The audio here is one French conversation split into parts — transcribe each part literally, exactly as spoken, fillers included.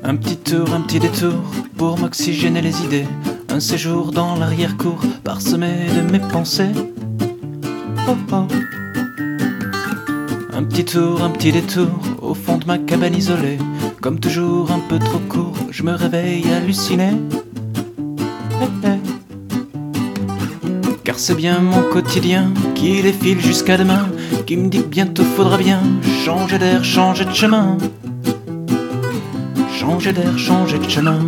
Un petit tour, un petit détour pour m'oxygéner les idées. Un séjour dans l'arrière-cour parsemé de mes pensées. Oh oh. Un petit tour, un petit détour au fond de ma cabane isolée. Comme toujours un peu trop court, je me réveille halluciné. Eh, eh. Car c'est bien mon quotidien qui défile jusqu'à demain, qui me dit que bientôt faudra bien changer d'air, changer de chemin. Changer d'air, changer de chemin.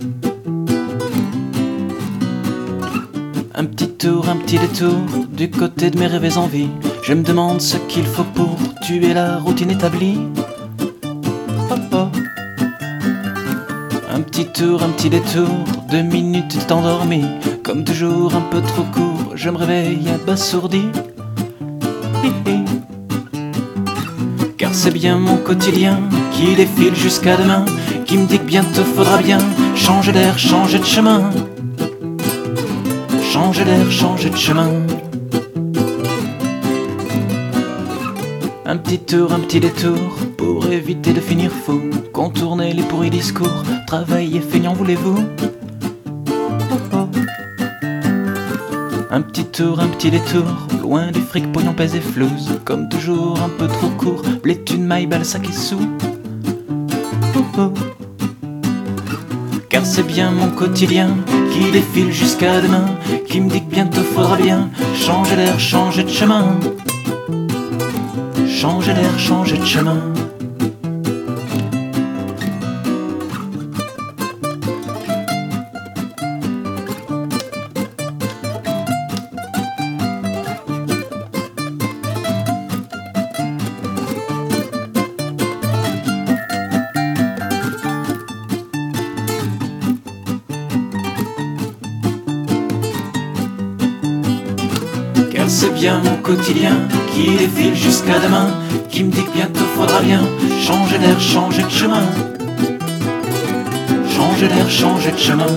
Un petit tour, un petit détour du côté de mes rêves et envies. Je me demande ce qu'il faut pour tuer la routine établie. Oh oh. Un petit tour, un petit détour, deux minutes endormi. Comme toujours un peu trop court, je me réveille abasourdi. Hi hi. Car c'est bien mon quotidien qui défile jusqu'à demain, qui me dit que bientôt faudra bien changer d'air, changer de chemin. Changer d'air, changer de chemin. Un petit tour, un petit détour pour éviter de finir fou. Contourner les pourris discours, travailler feignant voulez-vous. Oh oh. Un petit tour, un petit détour, loin du fric, pognon, pèse et flouze. Comme toujours un peu trop court, blé, thune, maille, balle, sac et sous. Oh oh. Car c'est bien mon quotidien qui défile jusqu'à demain, qui me dit que bientôt faudra bien changer d'air, changer de chemin. Changer d'air, changer de chemin. Car c'est bien mon quotidien qui défile jusqu'à demain, qui me dit que bientôt faudra bien changer d'air, changer de chemin. Changer d'air, changer de chemin.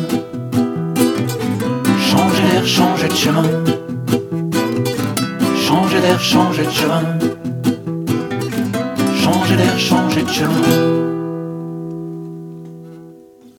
Changer d'air, changer de chemin. Changer d'air, changer de chemin. Changer d'air, changer de chemin.